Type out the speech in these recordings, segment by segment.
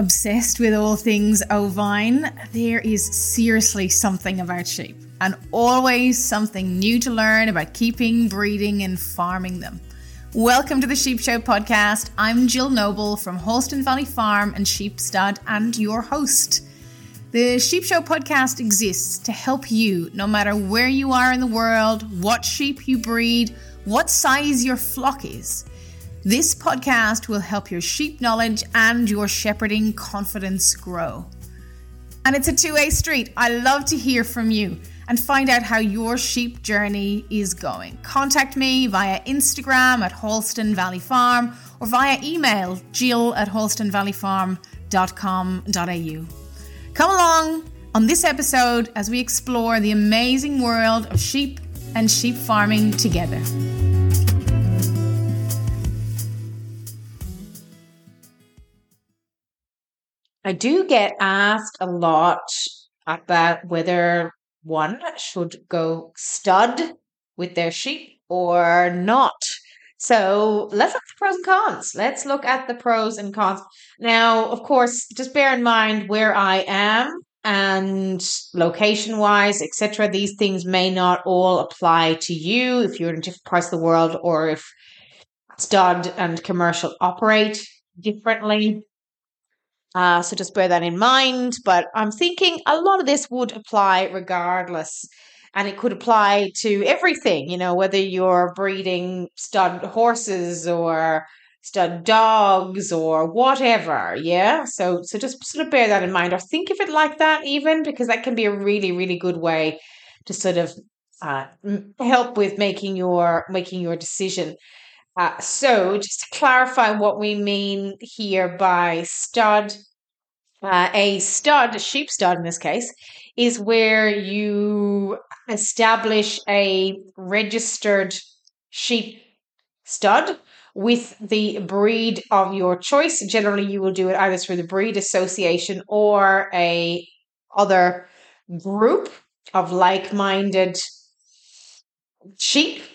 obsessed with all things ovine, there is seriously something about sheep and always something new to learn about keeping, breeding and farming them. Welcome to the Sheep Show podcast. I'm Jill Noble from Holston Valley Farm and Sheep Stud and your host. The Sheep Show podcast exists to help you, no matter where you are in the world, what sheep you breed, what size your flock is. This podcast will help your sheep knowledge and your shepherding confidence grow. And it's a two-way street. I love to hear from you and find out how your sheep journey is going. Contact me via Instagram at Holston Valley Farm or via email jill@holstonvalleyfarm.com.au. Come along on this episode as we explore the amazing world of sheep and sheep farming together. I do get asked a lot about whether one should go stud with their sheep or not. So let's look at the pros and cons. Let's look at the pros and cons. Now, of course, just bear in mind where I am and location-wise, etc. These things may not all apply to you if you're in different parts of the world or if stud and commercial operate differently. So just bear that in mind. But I'm thinking a lot of this would apply regardless. And it could apply to everything, you know, whether you're breeding stud horses or stud dogs or whatever. Yeah. So just sort of bear that in mind or think of it like that even, because that can be a really, really good way to sort of help with making your decision. So just to clarify what we mean here by stud, a sheep stud in this case, is where you establish a registered sheep stud with the breed of your choice. Generally, you will do it either through the breed association or a other group of like-minded sheep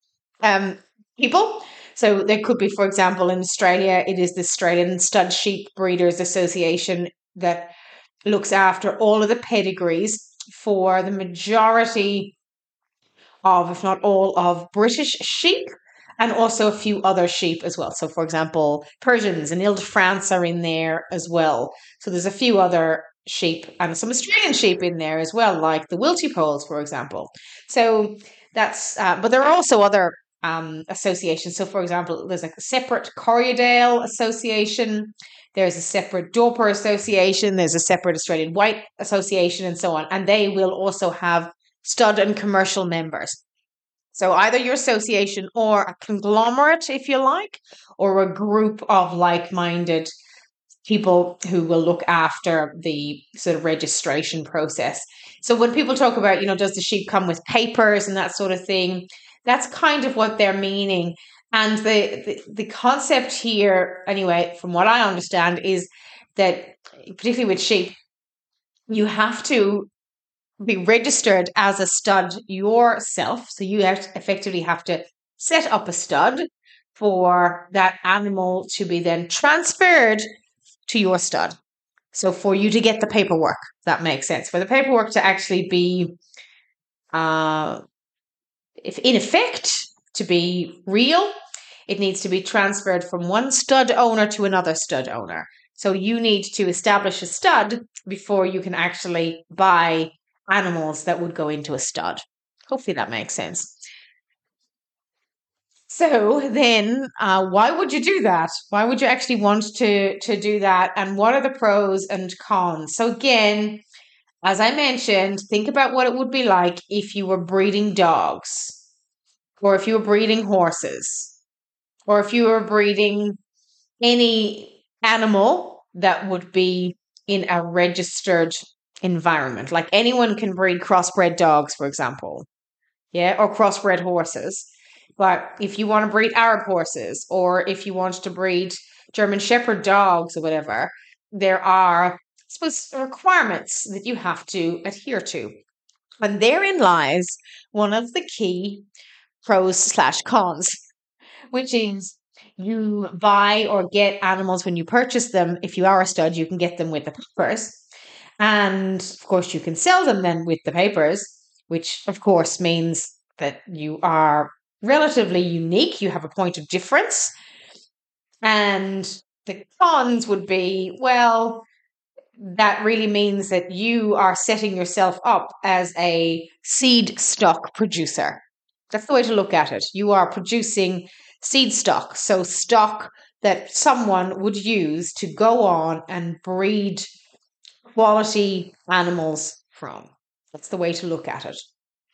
people. So there could be, for example, in Australia, it is the Australian Stud Sheep Breeders Association that looks after all of the pedigrees for the majority of, if not all, of British sheep and also a few other sheep as well. So, for example, Persians and Ile-de-France are in there as well. So there's a few other sheep and some Australian sheep in there as well, like the Wilty Poles, for example. So that's, but there are also other associations. So, for example, there's a separate Corriedale Association, there's a separate Dorper Association, there's a separate Australian White Association, and so on. And they will also have stud and commercial members. So either your association or a conglomerate, if you like, or a group of like-minded people who will look after the sort of registration process. So when people talk about, you know, does the sheep come with papers and that sort of thing, that's kind of what they're meaning. And the concept here, anyway, from what I understand, is that particularly with sheep, you have to be registered as a stud yourself. So you effectively have to set up a stud for that animal to be then transferred to your stud. So for you to get the paperwork, that makes sense. For the paperwork to actually be if in effect to be real, it needs to be transferred from one stud owner to another stud owner. So you need to establish a stud before you can actually buy animals that would go into a stud. Hopefully that makes sense. So then why would you do that? Why would you actually want to do that? And what are the pros and cons? So again, as I mentioned, think about what it would be like if you were breeding dogs, or if you were breeding horses, or if you were breeding any animal that would be in a registered environment. Like anyone can breed crossbred dogs, for example, yeah, or crossbred horses. But if you want to breed Arab horses, or if you want to breed German Shepherd dogs or whatever, there are requirements that you have to adhere to. And therein lies one of the key pros/cons, which is You buy or get animals when you purchase them. If you are a stud, you can get them with the papers. And of course, you can sell them then with the papers, which of course means that you are relatively unique. You have a point of difference. And the cons would be, well, that really means that you are setting yourself up as a seed stock producer. That's the way to look at it. You are producing seed stock, so stock that someone would use to go on and breed quality animals from. That's the way to look at it.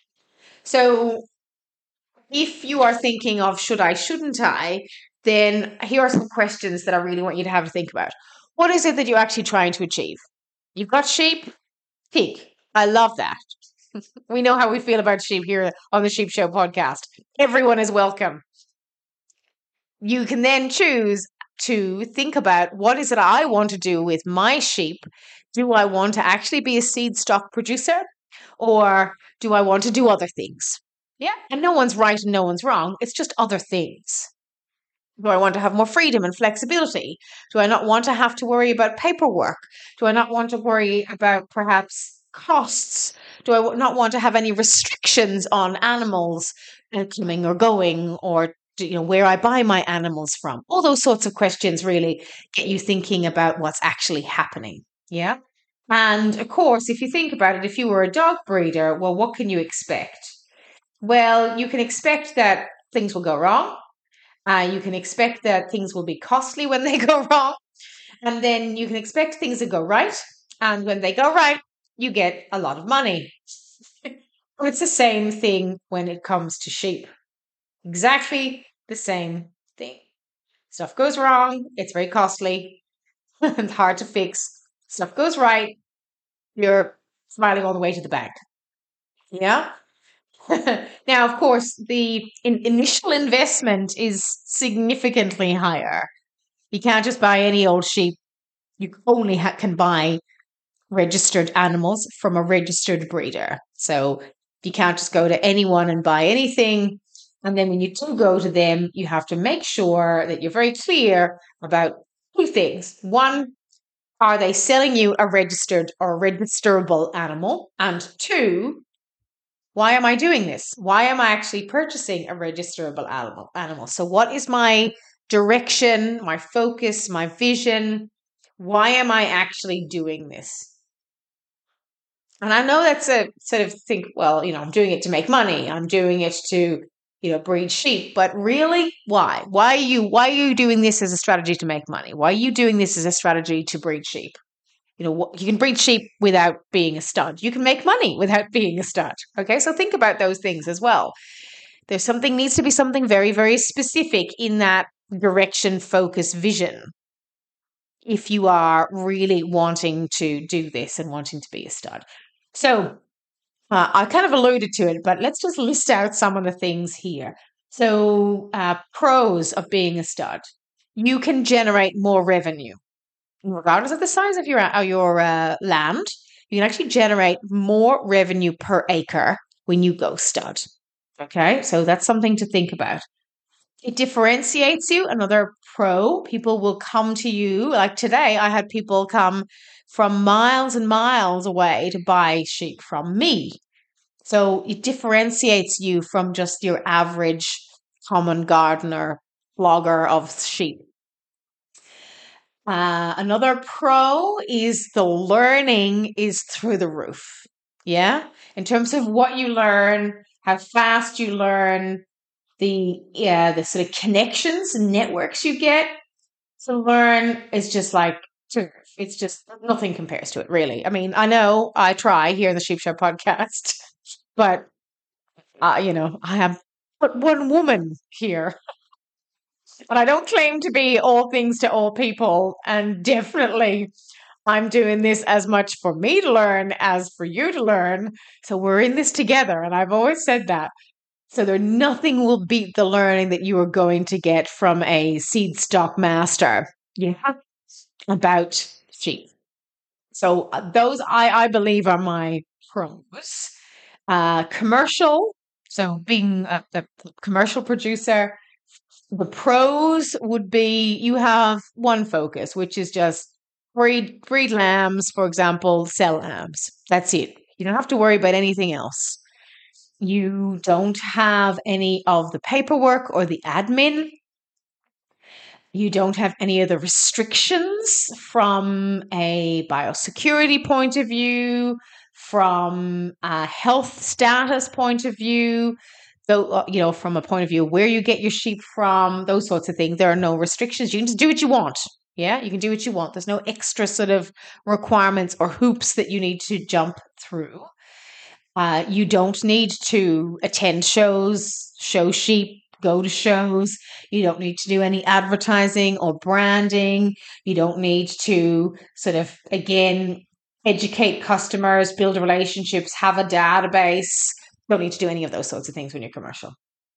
So if you are thinking of should I, shouldn't I, then here are some questions that I really want you to have to think about. What is it that you're actually trying to achieve? You've got sheep, pig. I love that. We know how we feel about sheep here on the Sheep Show podcast. Everyone is welcome. You can then choose to think about what is it I want to do with my sheep. Do I want to actually be a seed stock producer, or do I want to do other things? Yeah. And no one's right and no one's wrong. It's just other things. Do I want to have more freedom and flexibility? Do I not want to have to worry about paperwork? Do I not want to worry about perhaps costs? Do I not want to have any restrictions on animals coming or going, or where I buy my animals from? All those sorts of questions really get you thinking about what's actually happening. Yeah. And of course, if you think about it, if you were a dog breeder, well, what can you expect? Well, you can expect that things will go wrong. You can expect that things will be costly when they go wrong. And then you can expect things to go right. And when they go right, you get a lot of money. It's the same thing when it comes to sheep. Exactly the same thing. Stuff goes wrong. It's very costly and hard to fix. Stuff goes right. You're smiling all the way to the bank. Yeah. Now, of course, the initial investment is significantly higher. You can't just buy any old sheep. You only can buy registered animals from a registered breeder. So you can't just go to anyone and buy anything. And then when you do go to them, you have to make sure that you're very clear about two things. One, are they selling you a registered or registerable animal? And two, why am I doing this? Why am I actually purchasing a registerable animal? So what is my direction, my focus, my vision? Why am I actually doing this? And I know that's a sort of think, well, I'm doing it to make money. I'm doing it to, breed sheep. But really, why? Why are you doing this as a strategy to make money? Why are you doing this as a strategy to breed sheep? You can breed sheep without being a stud. You can make money without being a stud. Okay, so think about those things as well. Needs to be something very, very specific in that direction, focus, vision. If you are really wanting to do this and wanting to be a stud. So I kind of alluded to it, but let's just list out some of the things here. So pros of being a stud. You can generate more revenue. Regardless of the size of your land, you can actually generate more revenue per acre when you go stud. Okay, so that's something to think about. It differentiates you. Another pro, people will come to you. Like today, I had people come from miles and miles away to buy sheep from me. So it differentiates you from just your average common gardener flogger of sheep. Another pro is the learning is through the roof. Yeah. In terms of what you learn, how fast you learn, the sort of connections and networks you get to learn is just like, it's just nothing compares to it, really. I mean, I know I try here in the Sheep Show podcast, but, I am but one woman here. But I don't claim to be all things to all people. And definitely, I'm doing this as much for me to learn as for you to learn. So we're in this together. And I've always said that. So nothing will beat the learning that you are going to get from a seed stock master. Yeah. About sheep. So those I believe are my pros. Commercial. So being the commercial producer. The pros would be you have one focus, which is just breed lambs, for example, sell lambs. That's it. You don't have to worry about anything else. You don't have any of the paperwork or the admin. You don't have any of the restrictions from a biosecurity point of view, from a health status point of view, though, from a point of view where you get your sheep from, those sorts of things. There are no restrictions. You can just do what you want. Yeah, you can do what you want. There's no extra sort of requirements or hoops that you need to jump through. You don't need to attend shows, show sheep, go to shows. You don't need to do any advertising or branding. You don't need to sort of, again, educate customers, build relationships, have a database. You don't need to do any of those sorts of things when you're commercial.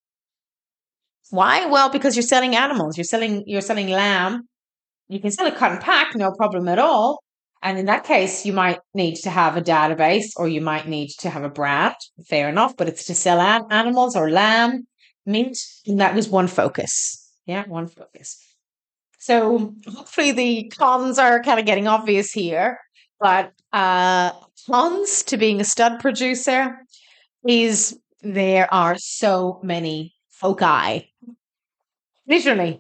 Why? Well, because you're selling animals. You're selling lamb. You can sell a cut and pack, no problem at all. And in that case, you might need to have a database or you might need to have a brand. Fair enough, but it's to sell animals or lamb, meat. And that was one focus. Yeah, one focus. So hopefully the cons are kind of getting obvious here. But cons to being a stud producer is there are so many foci. Literally.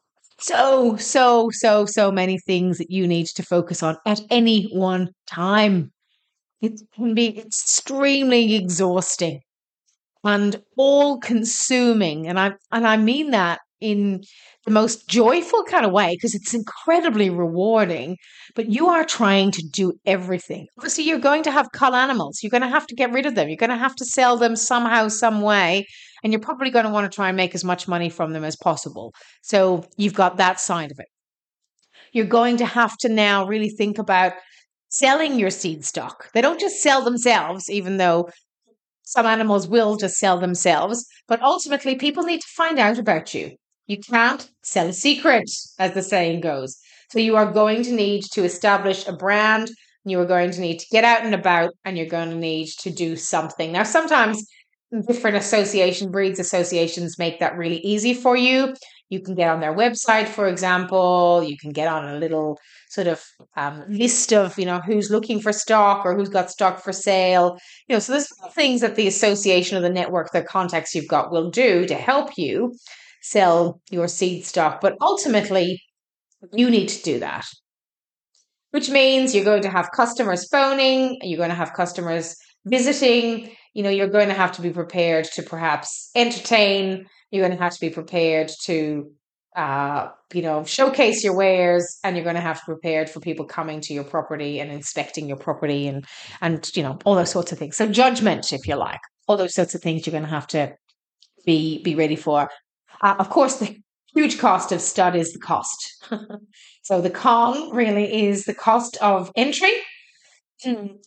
So many things that you need to focus on at any one time. It can be extremely exhausting and all consuming. And I mean that in the most joyful kind of way, because it's incredibly rewarding, but you are trying to do everything. Obviously, you're going to have cull animals. You're going to have to get rid of them. You're going to have to sell them somehow, some way. And you're probably going to want to try and make as much money from them as possible. So you've got that side of it. You're going to have to now really think about selling your seed stock. They don't just sell themselves, even though some animals will just sell themselves. But ultimately, people need to find out about you. You can't sell a secret, as the saying goes. So you are going to need to establish a brand. You are going to need to get out and about, and you're going to need to do something. Now, sometimes different breeds associations make that really easy for you. You can get on their website, for example. You can get on a little sort of list of, who's looking for stock or who's got stock for sale. So there's things that the association or the network, the contacts you've got will do to help you sell your seed stock. But ultimately, you need to do that, which means you're going to have customers phoning, you're going to have customers visiting. You're going to have to be prepared to perhaps entertain. You're going to have to be prepared to, showcase your wares, and you're going to have to be prepared for people coming to your property and inspecting your property and all those sorts of things. So judgment, if you like, all those sorts of things you're going to have to be ready for. Of course, the huge cost of stud is the cost. So the con really is the cost of entry. And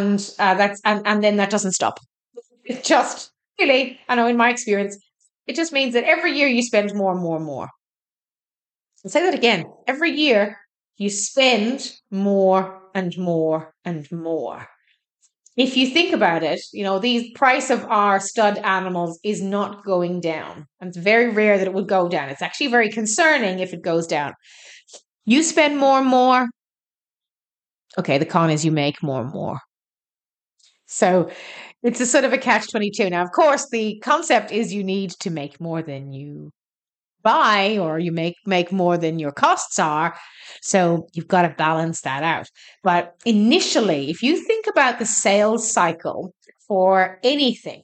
then that doesn't stop. It just really, I know in my experience, it just means that every year you spend more and more and more. I'll say that again. Every year you spend more and more and more. If you think about it, the price of our stud animals is not going down. And it's very rare that it would go down. It's actually very concerning if it goes down. You spend more and more. Okay, the con is you make more and more. So it's a sort of a catch-22. Now, of course, the concept is you need to make more than you buy, or you make more than your costs are. So you've got to balance that out. But initially, if you think about the sales cycle for anything,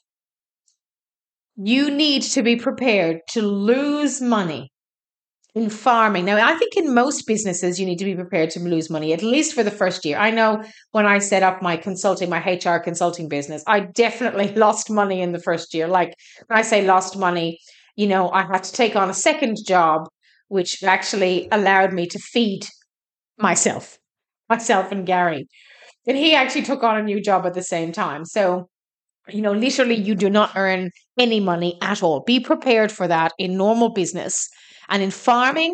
you need to be prepared to lose money in farming. Now, I think in most businesses, you need to be prepared to lose money, at least for the first year. I know when I set up my HR consulting business, I definitely lost money in the first year. Like when I say lost money, I had to take on a second job, which actually allowed me to feed myself and Gary. And he actually took on a new job at the same time. So, literally you do not earn any money at all. Be prepared for that in normal business. And in farming,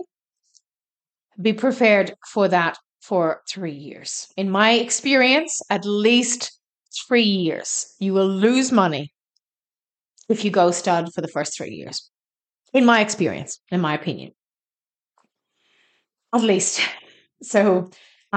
be prepared for that for 3 years. In my experience, at least 3 years. You will lose money if you go stud for the first 3 years. in my experience, in my opinion, at least. So,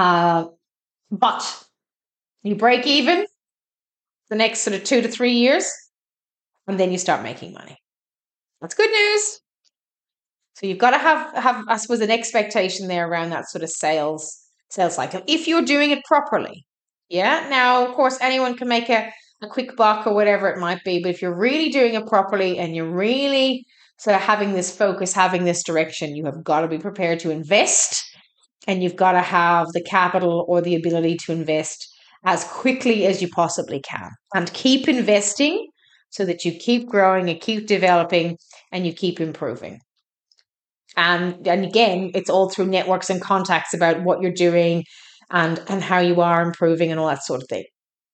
but you break even the next sort of 2 to 3 years, and then you start making money. That's good news. So you've got to have I suppose an expectation there around that sort of sales cycle if you're doing it properly. Yeah. Now, of course, anyone can make a quick buck or whatever it might be, but if you're really doing it properly and you're really sort of having this focus, having this direction, you have got to be prepared to invest, and you've got to have the capital or the ability to invest as quickly as you possibly can, and keep investing so that you keep growing, you keep developing, and you keep improving. And again, it's all through networks and contacts about what you're doing and how you are improving and all that sort of thing.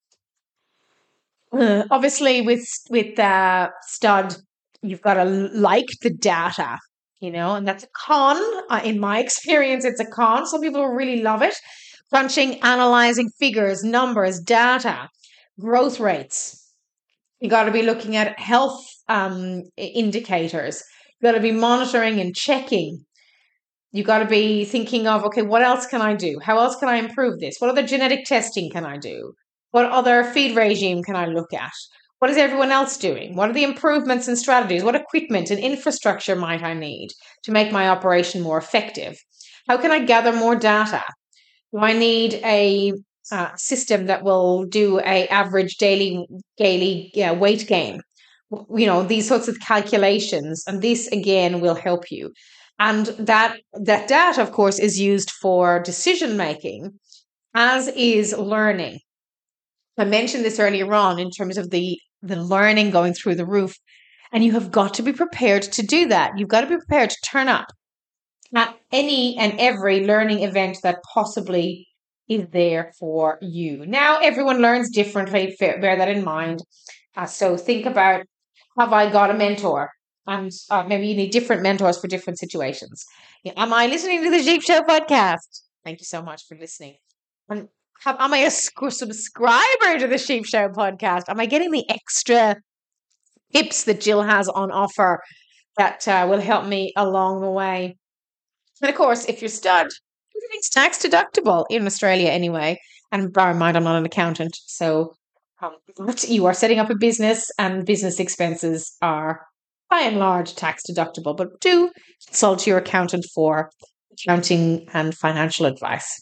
Obviously, with Stud, you've got to like the data, and that's a con. In my experience, it's a con. Some people really love it. Crunching, analyzing figures, numbers, data, growth rates. You got to be looking at health indicators. You got to be monitoring and checking. You got to be thinking of, okay, what else can I do? How else can I improve this? What other genetic testing can I do? What other feed regime can I look at? What is everyone else doing? What are the improvements and strategies? What equipment and infrastructure might I need to make my operation more effective? How can I gather more data? Do I need a system that will do a average daily weight gain? These sorts of calculations, and this again will help you. And that data, of course, is used for decision making, as is learning. I mentioned this earlier on in terms of the learning going through the roof, and you have got to be prepared to do that. You've got to be prepared to turn up at any and every learning event that possibly is there for you. Now, everyone learns differently. Bear that in mind. So think about, have I got a mentor? And maybe you need different mentors for different situations. Am I listening to the Sheep Show podcast? Thank you so much for listening. And am I a subscriber to the Sheep Show podcast? Am I getting the extra tips that Jill has on offer that will help me along the way? And of course, if you're Stud, it's tax deductible in Australia anyway. And bear in mind, I'm not an accountant. So you are setting up a business, and business expenses are by and large tax deductible. But do consult your accountant for accounting and financial advice.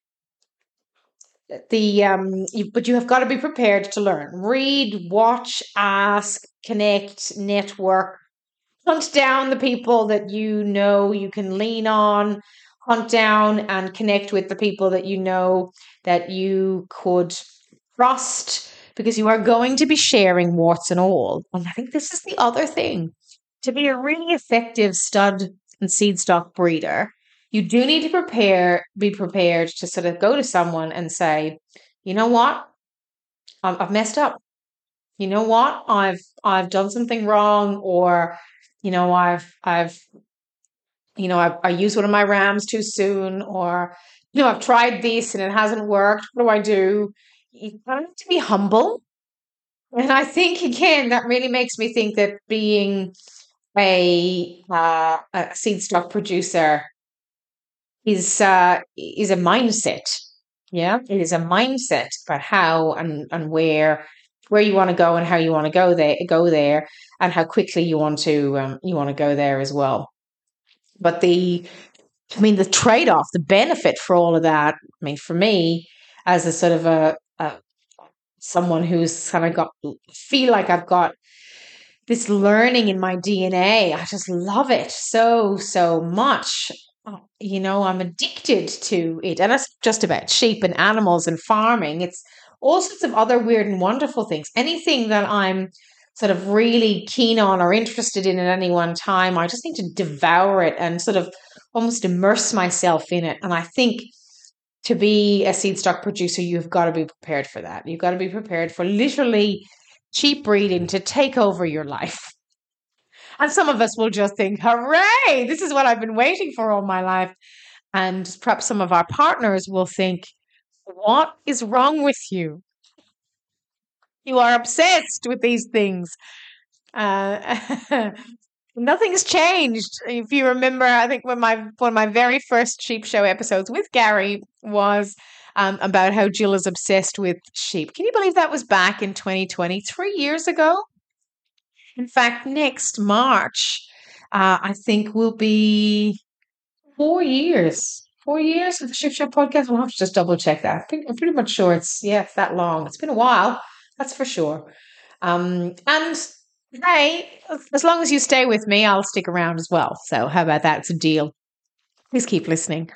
But you have got to be prepared to learn. Read, watch, ask, connect, network. Hunt down the people that you know you can lean on. Hunt down and connect with the people that you know that you could trust, because you are going to be sharing warts and all. And I think this is the other thing. To be a really effective stud and seed stock breeder, you do need to be prepared to sort of go to someone and say, you know what? I've messed up. You know what? I've done something wrong, or I used one of my rams too soon, or I've tried this and it hasn't worked. What do I do? You kind of have to be humble. And I think, again, that really makes me think that being a seed stock producer is a mindset. Yeah, it is a mindset about how and where you want to go and how you want to go there, and how quickly you want to go there as well. But the trade-off, the benefit for all of that, for me, as a sort of a someone who's kind of feel like I've got this learning in my DNA. I just love it so much. I'm addicted to it. And that's just about sheep and animals and farming. It's all sorts of other weird and wonderful things. Anything that I'm sort of really keen on or interested in at any one time, I just need to devour it and sort of almost immerse myself in it. And I think to be a seed stock producer, you've got to be prepared for that. You've got to be prepared for literally cheap breeding to take over your life. And some of us will just think, hooray, this is what I've been waiting for all my life. And perhaps some of our partners will think, what is wrong with you? You are obsessed with these things. Nothing's changed. If you remember, I think one of my very first sheep show episodes with Gary was about how Jill is obsessed with sheep. Can you believe that was back in 2020, 3 years ago? In fact, next March, I think will be 4 years. 4 years of the Sheep Show podcast. We'll have to just double check that. I'm pretty much sure it's that long. It's been a while, that's for sure. And hey, as long as you stay with me, I'll stick around as well. So how about that? It's a deal. Please keep listening.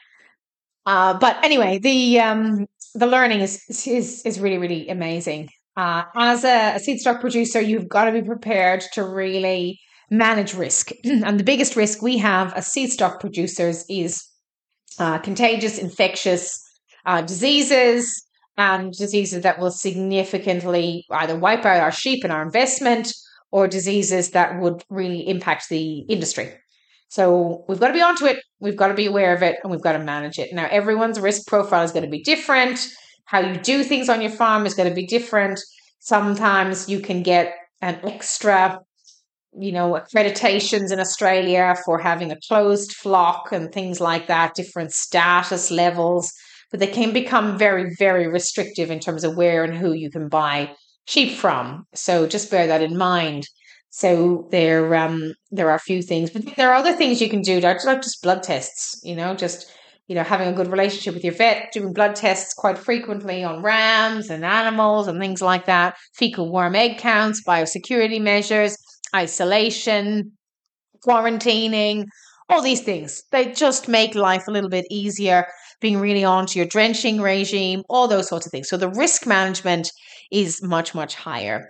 But anyway, the learning is really, really amazing. As a seed stock producer, you've got to be prepared to really manage risk. And the biggest risk we have as seed stock producers is contagious, infectious diseases, and diseases that will significantly either wipe out our sheep and our investment, or diseases that would really impact the industry. So we've got to be onto it, we've got to be aware of it, and we've got to manage it. Now, everyone's risk profile is going to be different. How you do things on your farm is going to be different. Sometimes you can get an extra, accreditations in Australia for having a closed flock and things like that, different status levels, but they can become very, very restrictive in terms of where and who you can buy sheep from. So just bear that in mind. So there are a few things, but there are other things you can do, like just blood tests, having a good relationship with your vet, doing blood tests quite frequently on rams and animals and things like that, fecal worm egg counts, biosecurity measures, isolation, quarantining, all these things. They just make life a little bit easier, being really onto your drenching regime, all those sorts of things. So the risk management is much, much higher.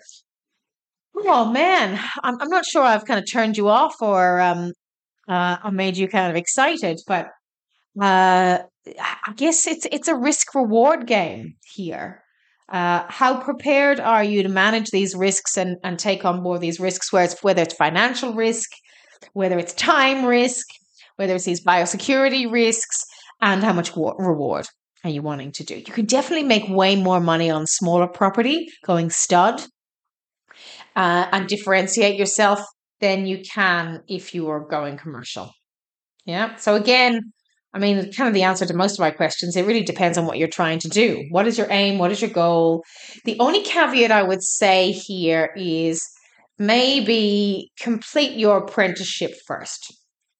Oh man, I'm not sure I've kind of turned you off or I made you kind of excited, but I guess it's a risk reward game here. How prepared are you to manage these risks and take on board these risks, whether it's financial risk, whether it's time risk, whether it's these biosecurity risks, and how much reward are you wanting to do? You can definitely make way more money on smaller property going stud and differentiate yourself than you can if you are going commercial. Yeah. So again, kind of the answer to most of my questions, it really depends on what you're trying to do. What is your aim? What is your goal? The only caveat I would say here is maybe complete your apprenticeship first.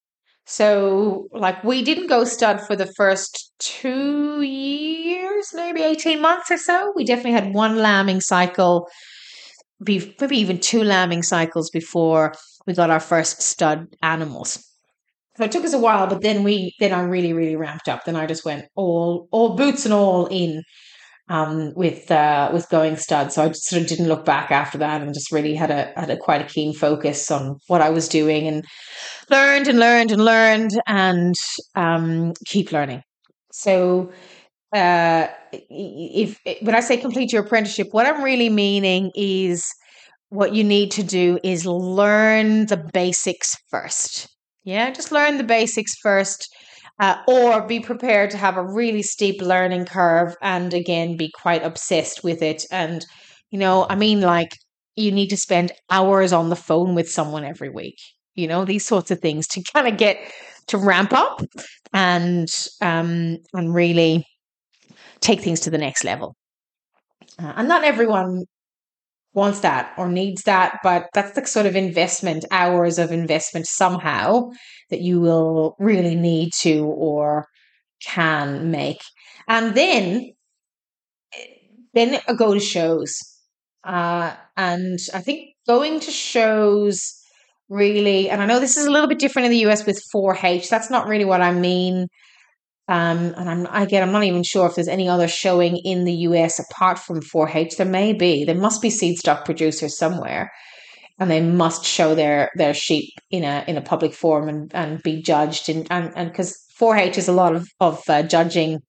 So like we didn't go stud for the first 2 years, maybe 18 months or so. We definitely had one lambing cycle, maybe even 2 lambing cycles before we got our first stud animals. So it took us a while, but then I really, really ramped up. Then I just went all boots and all in with going stud. So I just sort of didn't look back after that, and just really had a quite a keen focus on what I was doing, and learned and keep learning. So if when I say complete your apprenticeship, what I'm really meaning is what you need to do is learn the basics first. Yeah, just learn the basics first, or be prepared to have a really steep learning curve and again, be quite obsessed with it. And, like you need to spend hours on the phone with someone every week, these sorts of things to kind of get to ramp up and really take things to the next level. And not everyone wants that or needs that, but that's the sort of hours of investment somehow that you will really need to or can make. And then go to shows. And I think going to shows really, and I know this is a little bit different in the US with 4-H. That's not really what I mean. And I'm not even sure if there's any other showing in the US apart from 4-H. There must be seed stock producers somewhere, and they must show their sheep in a public forum and be judged. And because 4-H is a lot of judging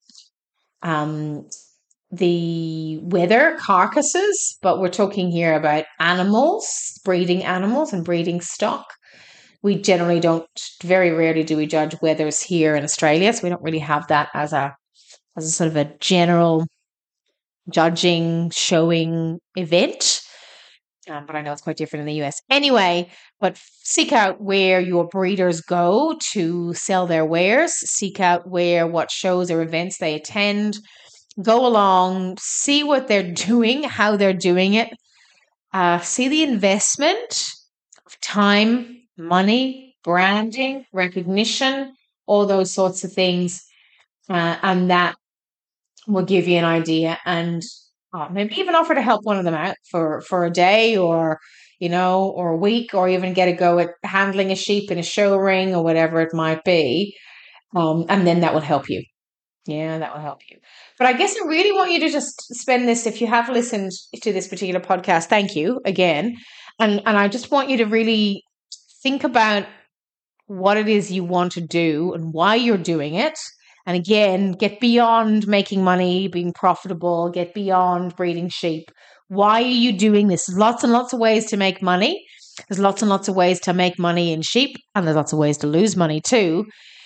the whether carcasses, but we're talking here about animals, breeding animals and breeding stock. We generally very rarely do we judge wethers here in Australia. So we don't really have that as a sort of a general judging, showing event. But I know it's quite different in the US. Anyway, but seek out where your breeders go to sell their wares. Seek out what shows or events they attend. Go along, see what they're doing, how they're doing it. See the investment of time, money, branding, recognition, all those sorts of things. And that will give you an idea, and maybe even offer to help one of them out for a day, or or a week, or even get a go at handling a sheep in a show ring or whatever it might be. And then that will help you. Yeah, that will help you. But I guess I really want you to just spend this, if you have listened to this particular podcast, thank you again. And I just want you to really think about what it is you want to do and why you're doing it. And again, get beyond making money, being profitable, get beyond breeding sheep. Why are you doing this? There's lots and lots of ways to make money. There's lots and lots of ways to make money in sheep, and there's lots of ways to lose money too.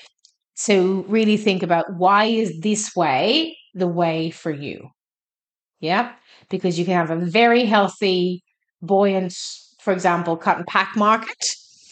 So really think about, why is this way the way for you? Yeah, because you can have a very healthy, buoyant, for example, cut and pack market.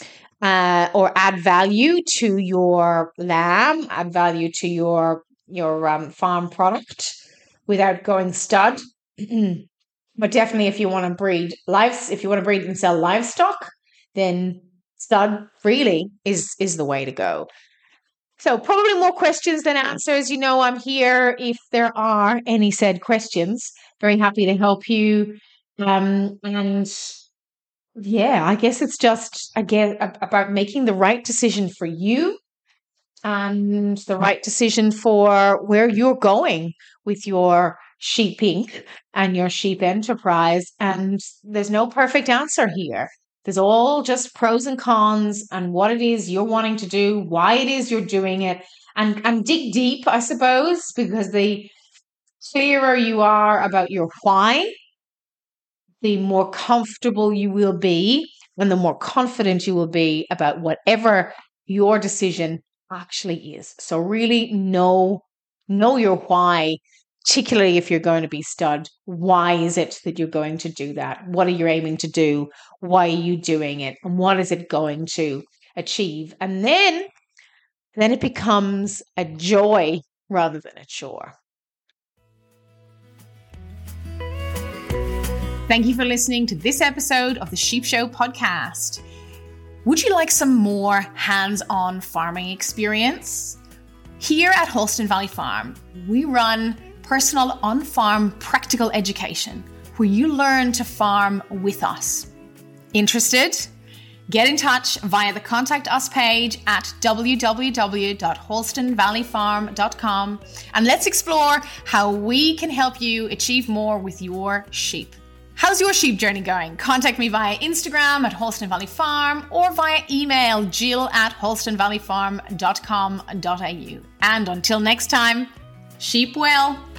Or add value to your lamb, add value to your farm product without going stud. But definitely, if you want to breed and sell livestock, then stud really is the way to go. So probably more questions than answers. I'm here if there are any said questions. Very happy to help you. And yeah, I guess it's just, again, about making the right decision for you and the right decision for where you're going with your Sheep Inc. and your sheep enterprise. And there's no perfect answer here. There's all just pros and cons and what it is you're wanting to do, why it is you're doing it, and dig deep, I suppose, because the clearer you are about your why, the more comfortable you will be, and the more confident you will be about whatever your decision actually is. So really know your why, particularly if you're going to be stud. Why is it that you're going to do that? What are you aiming to do? Why are you doing it? And what is it going to achieve? And then it becomes a joy rather than a chore. Thank you for listening to this episode of the Sheep Show podcast. Would you like some more hands-on farming experience? Here at Holston Valley Farm, we run personal on-farm practical education where you learn to farm with us. Interested? Get in touch via the Contact Us page at www.holstonvalleyfarm.com, and let's explore how we can help you achieve more with your sheep. How's your sheep journey going? Contact me via Instagram at Holston Valley Farm or via email jill@holstonvalleyfarm.com.au. And until next time, sheep well.